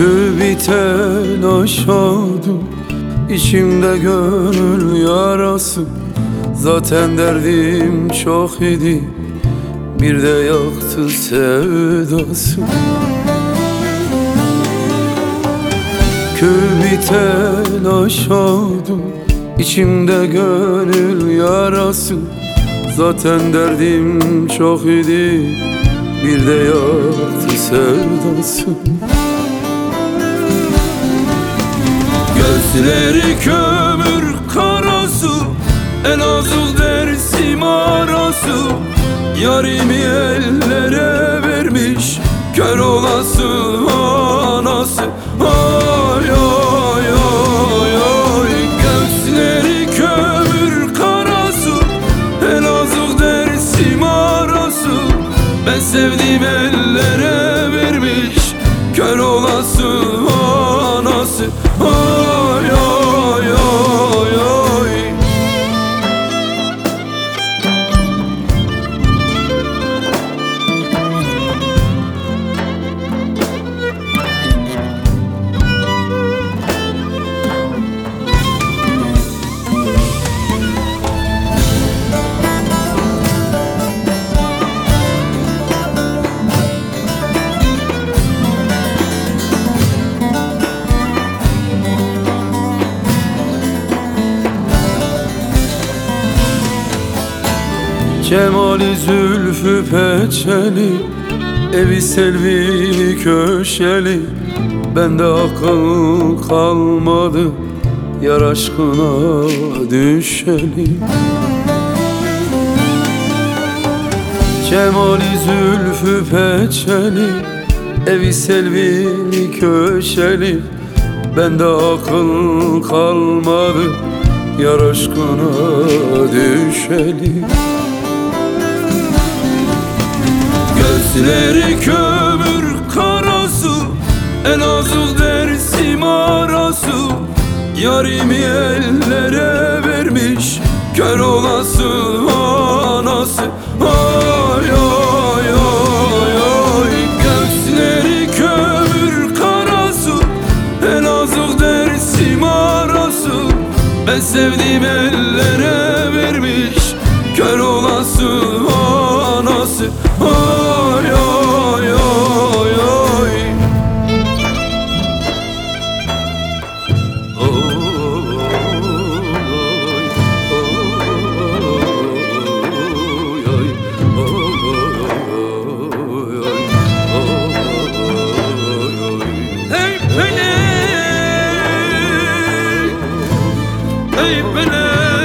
Kül biten aşağıdı, içimde gönül yarası. Zaten derdim çok idi, bir de yaktı sevdası. Kül biten aşağıdı, içimde gönül yarası. Zaten derdim çok idi, bir de yaktı sevdası. Gözleri kömür karası, Elazığ Dersim arası. Yarimi ellere vermiş, kör olası anası. Ay ay ay ay. Gözleri kömür karası, Elazığ Dersim arası. Ben sevdiğim ellere vermiş, kör olası anası. Ay ay ay ay. Cemali zülfü peçeli, evi selvi köşeli. Bende akıl kalmadı, yar aşkına düşeli. Cemali zülfü peçeli, evi selvi köşeli. Bende akıl kalmadı, yar aşkına düşeli. Gözleri kömür karası, Elazığ Dersim arası. Yarimi ellere vermiş, kör olası anası. Ay ay ay ay. Gözleri kömür karası, Elazığ Dersim arası. Ben sevdiğim ellere vermiş, kör olası anası. Ay ay ay ay. Hey beni, hey beni.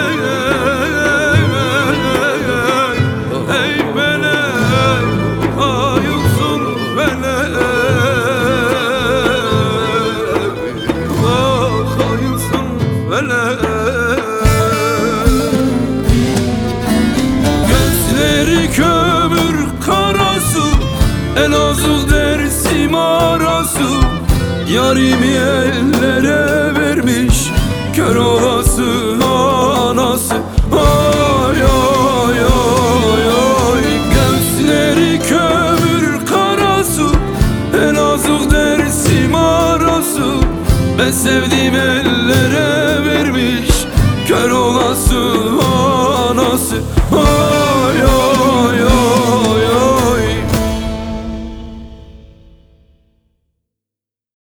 Gözleri kömür karası, Elazığ Dersim arası. Yarimi ellere vermiş, kör olası anası. Ay ay ay ay. Gözleri kömür karası, Elazığ Dersim arası. Ben sevdiğim ellere vermiş, kör olası anası.